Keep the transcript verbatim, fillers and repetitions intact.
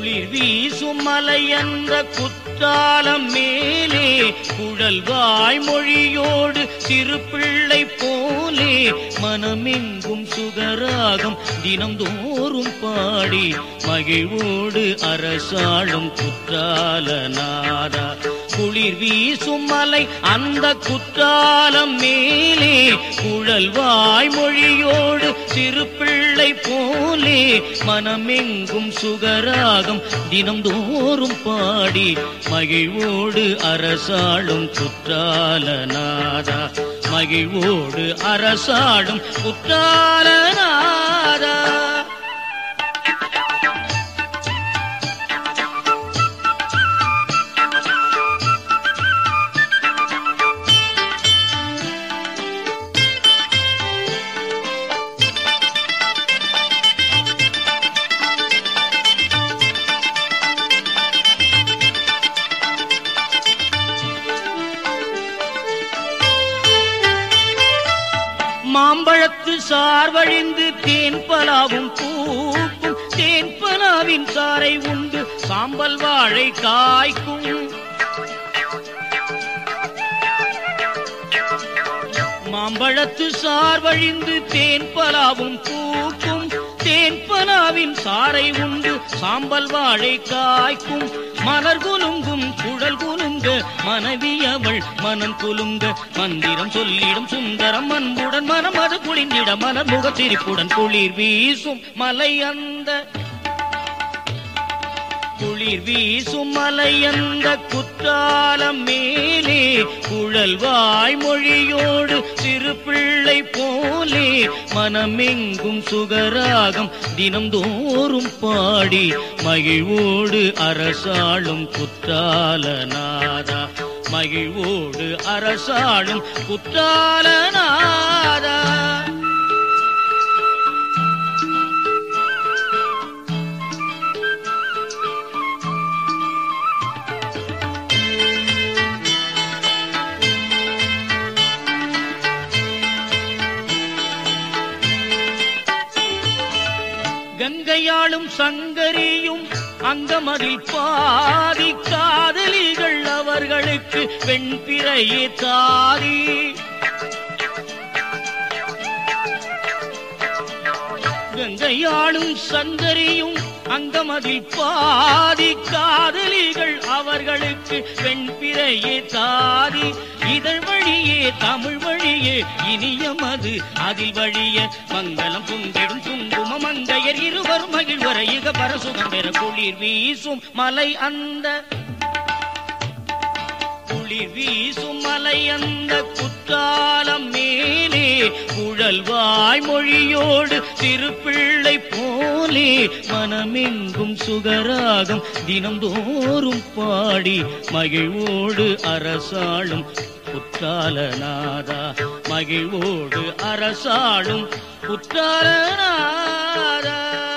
குளிர் வீசும் மலையன்ற குற்றாலம் மேலே குழல் வாய்மொழியோடு சிறு பிள்ளை போலே மனமெங்கும் சுகராகம் தினம்தோறும் பாடி மகிழ்வோடு அரசாளும் குற்றாலநாதா. குளிர் வீசும் மலை அந்த குற்றாலம் மேலே குழல் வாய்மொழியோடு சிறு பிள்ளை போலே மனமெங்கும் சுகராகம் தினம்தோறும் பாடி மகிழ்வோடு அரசாளும் குற்றாலநாதா. மகிழ்வோடு அரசாளும் குற்றாலநாதா. மாம்பழத்து சார்வழிந்து தேன்பலாவும் பூக்கும் தேன்பலாவின் சாரை உண்டு சாம்பல் வாழை காய்க்கும். மாம்பழத்து சார்வழிந்து தேன்பலாவும் பூக்கும் தேன்பலாவின் சாரை உண்டு சாம்பல் வாழை காய்க்கும். மலர் குலுங்கும் குழல் குலுங்க மனைவி அவள் மனம் குலுங்க மந்திரம் சொல்லிடும் சுந்தரம் அன்புடன் மனம் அது குளிந்திட மலர் முக சிரிப்புடன் குளிர் வீசும் மலை அந்த குளிர் வீசும் மலை அந்த குற்றாலம் மேலே குழல் வாய்மொழியோடு சிறு பிள்ளை போலே மனமெங்கும் சுகராகம் தினம்தோறும் பாடி மகிழ்வோடு அரசாளும் குற்றாலநாதா. மகிழ்வோடு அரசாளும் குற்றாலநாதா. கங்கையாளும் சங்கரியும் அங்கமதில் பாதி காதலிகள் அவர்களுக்கு வெண்பிறையே தாதி. கங்கையாளும் சங்கரியும் அங்கமதில் பாதி காதலிகள் அவர்களுக்கு வெண்பிறையே தாதி. இதழ் வழியே தமிழ் வழியே இனியமது அதில் வழிய மங்களம் பொங்கிடும் குங்கும மங்கையர் இருவரும் மகிழ்வர இக பரசுகம் பெற குளிர் வீசும் மலை அந்த குளிர் வீசும் மலை அந்த குற்றாலம் மேலே குழல் வாய்மொழியோடு சிறு பிள்ளை போலே மனமெங்கும் சுகராகம் தினம்தோறும் பாடி மகிழ்வோடு அரசாளும் குற்றாலநாதா. மகிழ்வோடு அரசாளும் குற்றாலநாதா.